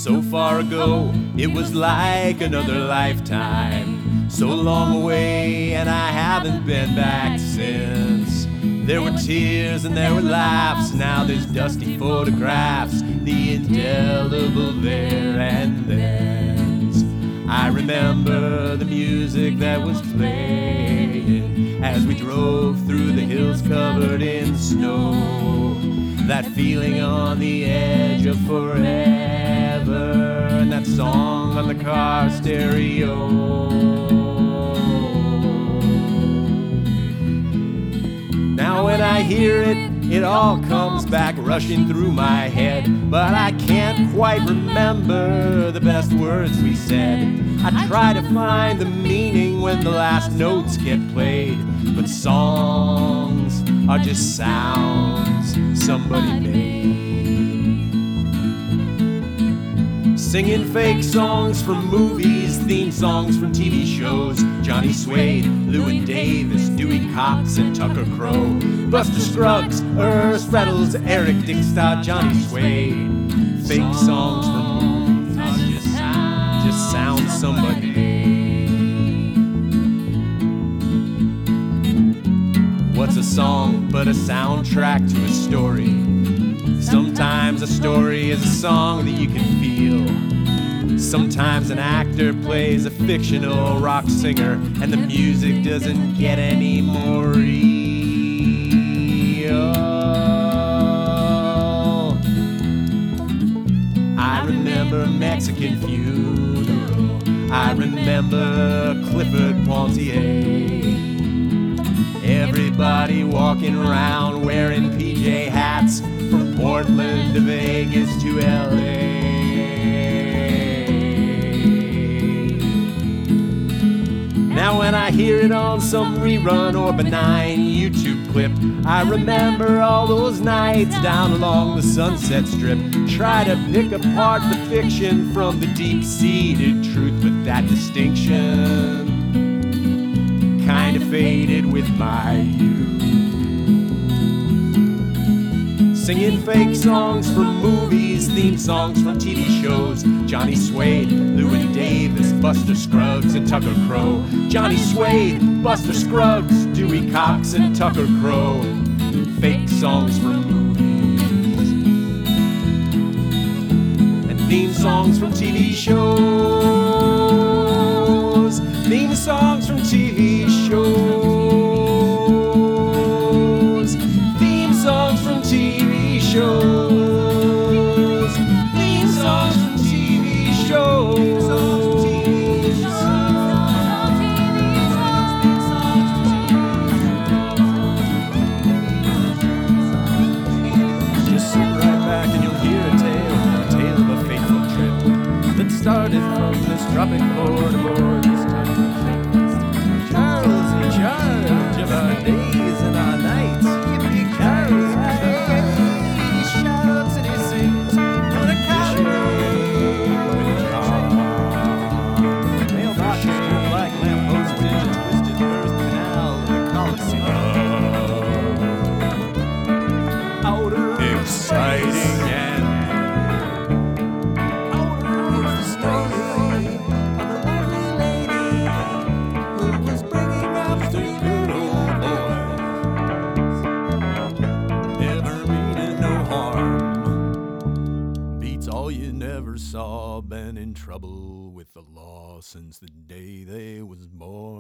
So far ago, it was like another lifetime. So long away, and I haven't been back since. There were tears and there were laughs, now there's dusty photographs, the indelible there and thens. I remember the music that was playing as we drove through the hills covered in snow. That feeling on the edge of forever, and that song on the car stereo. Now when I hear it, it all comes back rushing through my head, but I can't quite remember the best words we said. I try to find the meaning when the last notes get played, but songs are just sounds somebody made. Singing fake songs from movies, theme songs from TV shows. Johnny Suede, Llewyn Davis, Dewey Cox, and Tucker Crow. Buster Scruggs, Urs Reynolds, Eric Dickstad, Johnny Suede. Fake songs from movies, just sound somebody made. What's a song but a soundtrack to a story? Sometimes a story is a song that you can feel. Sometimes an actor plays a fictional rock singer and the music doesn't get any more real. I remember Mexican Funeral. I remember Clifford Pontier. Everybody walking around wearing PJ hats from Portland to Vegas to LA. Now when I hear it on some rerun or benign YouTube clip, I remember all those nights down along the Sunset Strip. Try to pick apart the fiction from the deep-seated truth, but that distinction kind of faded with my youth. Singing fake songs from movies, theme songs from TV shows. Johnny Suede, Llewyn Davis, Buster Scruggs, and Tucker Crow. Johnny Suede, Buster Scruggs, Dewey Cox, and Tucker Crow. Fake songs from movies and theme songs from TV shows. Theme songs from TV shows. Theme songs from TV shows. Theme songs from TV shows. Just sit right back and you'll hear a tale of a fateful trip that started from this tropic port aboard this tiny ship. Charles in charge of our days and our nights. Yippee Charles in charge. He shouts and he sings on a mailboxes with black lampposts and a twisted birth canal in the Coliseum. Outer exciting and outer is the story of a lovely lady who was bringing up three good old boys. Never meaning no harm. Beats all you never saw. Been in trouble with the law since the day they was born.